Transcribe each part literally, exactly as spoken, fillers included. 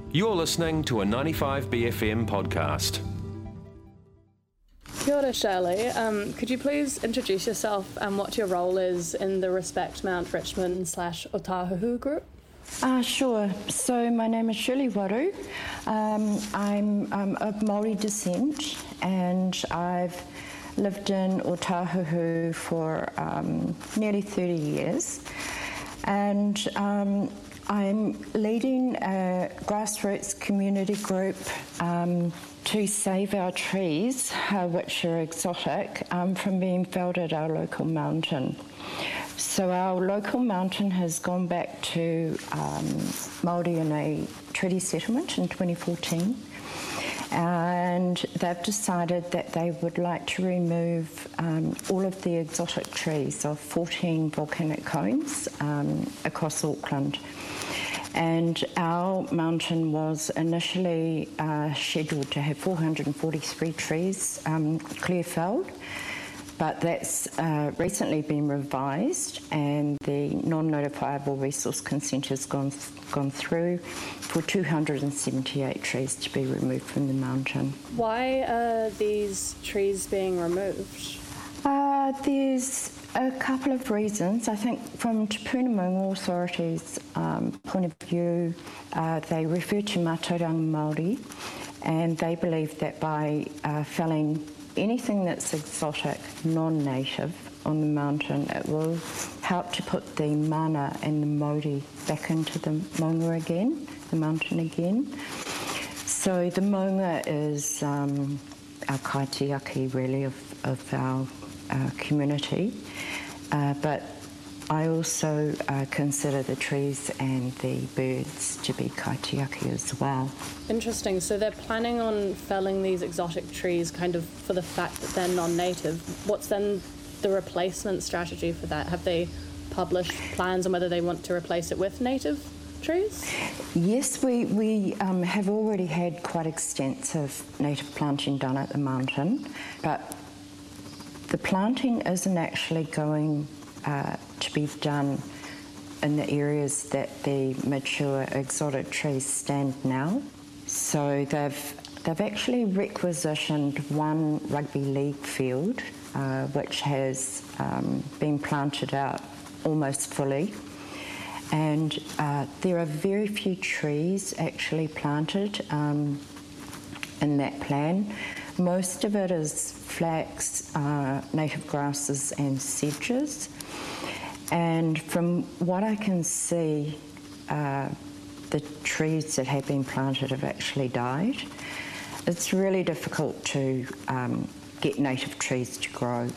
You're listening to a ninety-five B F M podcast. Kia ora, Shirley. Um, could you please introduce yourself and what your role is in the Respect Mount Richmond slash Otahuhu group? Uh, sure. So my name is Shirley Waru. Um, I'm um, of Māori descent and I've lived in Otahuhu for um, nearly thirty years. And um, I'm leading a grassroots community group um, to save our trees, uh, which are exotic, um, from being felled at our local mountain. So our local mountain has gone back to um, Māori in a treaty settlement in twenty fourteen, and they've decided that they would like to remove um, all of the exotic trees of fourteen volcanic cones um, across Auckland. And our mountain was initially uh, scheduled to have four hundred forty-three trees um, clear felled, but that's uh, recently been revised and the non-notifiable resource consent has gone, gone through for two hundred seventy-eight trees to be removed from the mountain. Why are these trees being removed? Uh, there's a couple of reasons. I think from Te Puna Maunga Authority's um, point of view, uh, they refer to Mātauranga Māori, and they believe that by uh, felling anything that's exotic, non-native on the mountain, it will help to put the mana and the mauri back into the maunga again, the mountain again. So the maunga is um, our kaitiaki really of, of our uh, community, uh, but I also uh, consider the trees and the birds to be kaitiaki as well. Interesting. So they're planning on felling these exotic trees kind of for the fact that they're non-native. What's then the replacement strategy for that? Have they published plans on whether they want to replace it with native trees? Yes, we, we um, have already had quite extensive native planting done at the mountain, but the planting isn't actually going uh, to be done in the areas that the mature exotic trees stand now. So they've they've actually requisitioned one rugby league field, uh, which has um, been planted out almost fully, and uh, there are very few trees actually planted um, in that plan. Most of it is flax, uh, native grasses and sedges. And from what I can see, uh, the trees that have been planted have actually died. It's really difficult to um, get native trees to grow.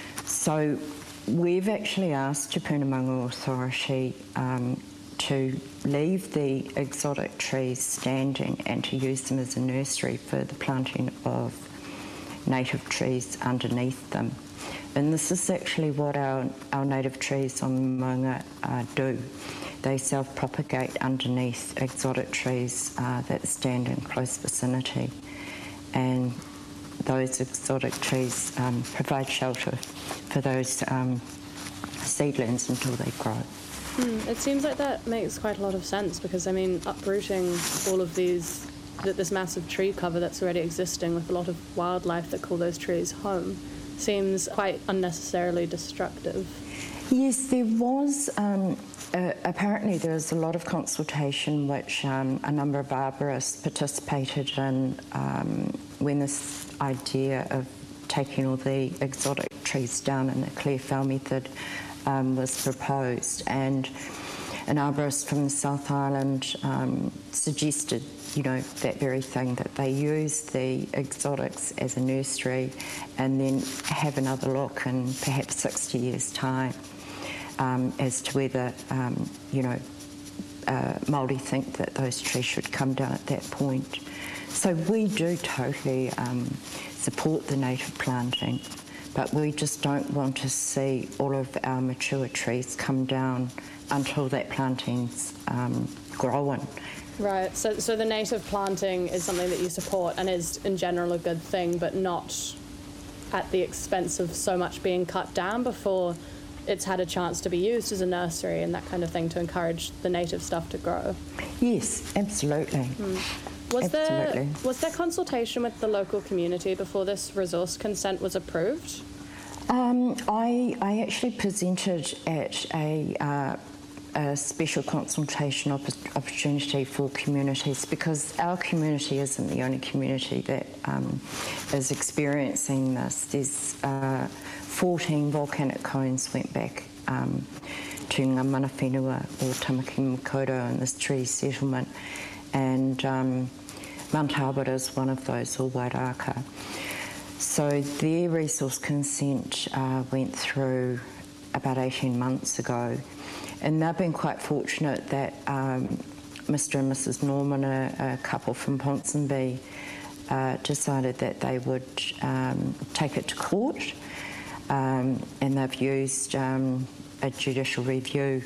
So we've actually asked Te Puna Maunga Authority um, to leave the exotic trees standing and to use them as a nursery for the planting of native trees underneath them. And this is actually what our, our native trees on the maunga uh, do. They self-propagate underneath exotic trees uh, that stand in close vicinity. And those exotic trees um, provide shelter for those um, seedlings until they grow. Hmm, it seems like that makes quite a lot of sense because, I mean, uprooting all of these, this massive tree cover that's already existing with a lot of wildlife that call those trees home seems quite unnecessarily destructive. Yes, there was, um, uh, apparently there was a lot of consultation which um, a number of arborists participated in um, when this idea of taking all the exotic trees down in a clear fell method um, was proposed, and an arborist from the South Island um, suggested, you know, that very thing, that they use the exotics as a nursery and then have another look in perhaps sixty years' time um, as to whether, um, you know, uh, Māori think that those trees should come down at that point. So we do totally um, support the native planting, but we just don't want to see all of our mature trees come down until that planting's um, growing. Right, so so the native planting is something that you support and is in general a good thing, but not at the expense of so much being cut down before it's had a chance to be used as a nursery and that kind of thing to encourage the native stuff to grow. Yes, absolutely. Mm. Was absolutely. there was there consultation with the local community before this resource consent was approved? Um, I, I actually presented at a, uh, a special consultation op- opportunity for communities, because our community isn't the only community that um, is experiencing this. There's uh, fourteen volcanic cones went back um, to Ngā Mana Whenua or Tamaki Makaurau in this tree settlement, and um, Mount Albert is one of those, or Wairaka. So their resource consent uh, went through about eighteen months ago, and they've been quite fortunate that um, Mister and Missus Norman, a, a couple from Ponsonby, uh, decided that they would um, take it to court, um, and they've used um, a judicial review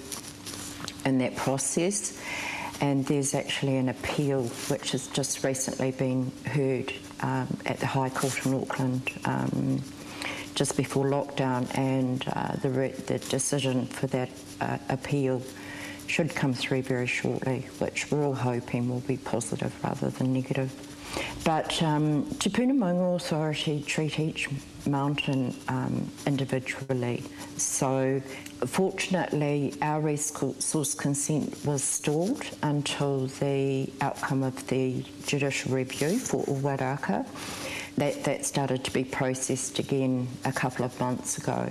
in that process, and there's actually an appeal which has just recently been heard Um, at the High Court in Auckland um, just before lockdown, and uh, the, re- the decision for that uh, appeal should come through very shortly, which we're all hoping will be positive rather than negative. But um, Te Puna Maunga Authority treat each mountain um, individually. So fortunately, our resource consent was stalled until the outcome of the judicial review for Wairaka. That, that started to be processed again a couple of months ago.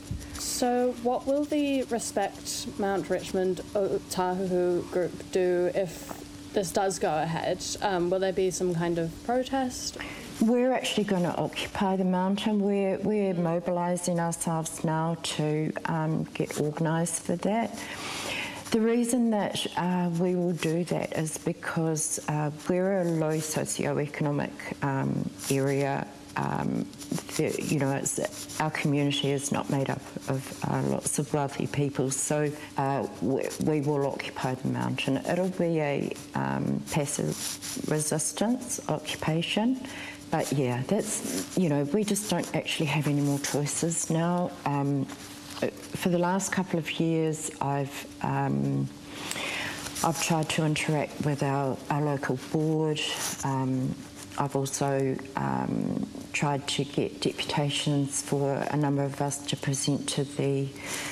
So what will the Respect Mount Richmond Otahuhu group do if this does go ahead? Um, will there be some kind of protest? We're actually going to occupy the mountain. We're, we're mobilising ourselves now to um, get organised for that. The reason that uh, we will do that is because uh, we're a low socioeconomic um, area. Um, the, you know, it's, our community is not made up of uh, lots of wealthy people, so uh, we, we will occupy the mountain. It'll be a um, passive resistance occupation, but yeah, that's, you know, we just don't actually have any more choices now. Um, for the last couple of years, I've um, I've tried to interact with our, our local board. Um, I've also um, tried to get deputations for a number of us to present to the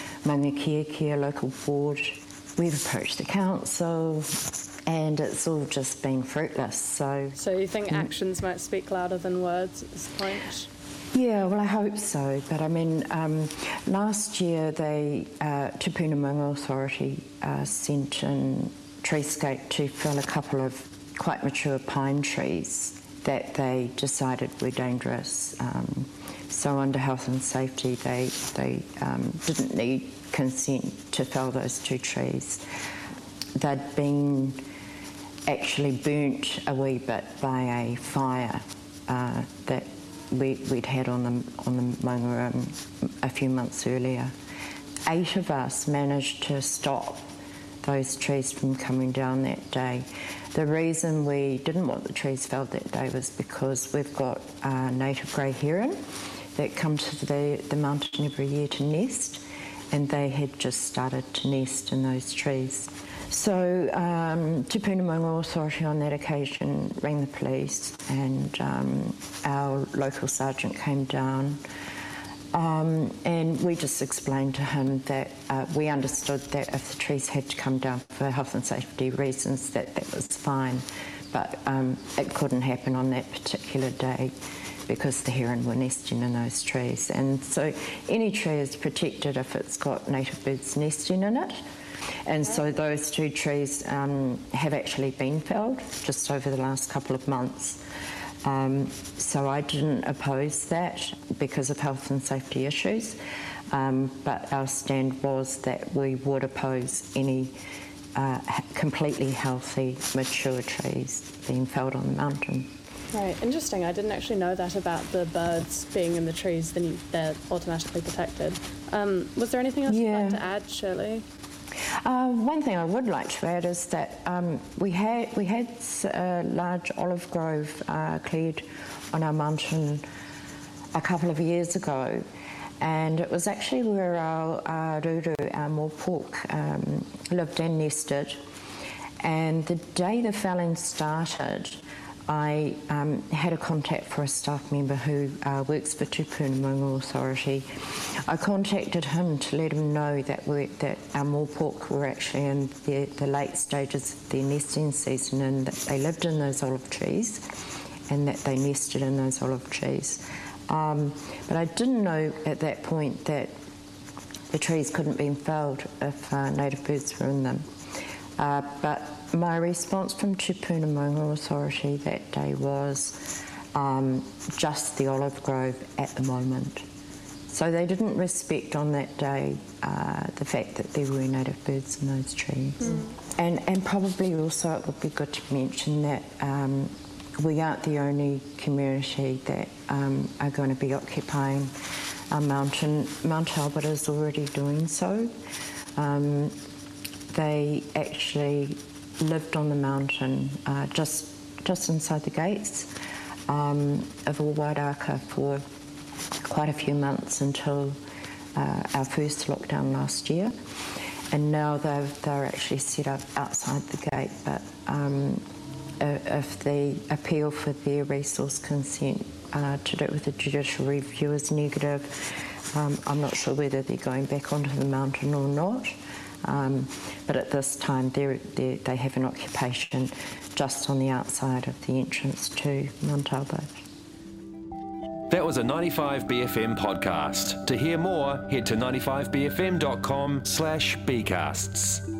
Maunga local board. We've approached the council, and it's all just been fruitless. So, so you think actions might speak louder than words at this point? Yeah, well, I hope so. But I mean, um, last year, they uh, Te Puna Maunga Authority uh, sent in Treescape to fell a couple of quite mature pine trees that they decided were dangerous. Um, so under health and safety, they they um, didn't need consent to fell those two trees. They'd been actually burnt a wee bit by a fire uh, that we, we'd had on the on the Maunga um, a few months earlier. Eight of us managed to stop those trees from coming down that day. The reason we didn't want the trees felled that day was because we've got uh, native grey heron that come to the, the mountain every year to nest, and they had just started to nest in those trees. So um, Te Puna Maunga Authority on that occasion rang the police, and um, our local sergeant came down. Um, and we just explained to him that uh, we understood that if the trees had to come down for health and safety reasons, that that was fine. But um, it couldn't happen on that particular day because the heron were nesting in those trees. And so any tree is protected if it's got native birds nesting in it. And so those two trees um, have actually been felled just over the last couple of months. Um, so I didn't oppose that because of health and safety issues, um, but our stand was that we would oppose any uh, completely healthy, mature trees being felled on the mountain. Right, interesting. I didn't actually know that about the birds being in the trees, then you, they're automatically protected. Um, was there anything else Yeah. you'd like to add, Shirley? Uh, one thing I would like to add is that um, we had we had a large olive grove uh, cleared on our mountain a couple of years ago, And it was actually where our, our ruru, our mopork, um, lived and nested. And the day the felling started, I um, had a contact for a staff member who uh, works for Tupuna Maunga Authority. I contacted him to let him know that, we, that our mopork were actually in the, the late stages of their nesting season, and that they lived in those olive trees and that they nested in those olive trees. Um, but I didn't know at that point that the trees couldn't be felled if uh, native birds were in them. Uh, but my response from Tupuna Maunga Authority that day was um, just the olive grove at the moment. So they didn't respect on that day uh, the fact that there were native birds in those trees. Mm. And, and probably also it would be good to mention that um, we aren't the only community that um, are going to be occupying our mountain. Mount Albert is already doing so. Um, they actually lived on the mountain uh, just just inside the gates um, of Wairaka for quite a few months until uh, our first lockdown last year. And now they're, they're actually set up outside the gate, but um, if the appeal for their resource consent uh, to do it with the judicial review is negative, um, I'm not sure whether they're going back onto the mountain or not. Um, but at this time, they're, they're, they have an occupation just on the outside of the entrance to Mount Albert. That was a ninety-five B F M podcast. To hear more, head to ninety-five b f m dot com slash bcasts.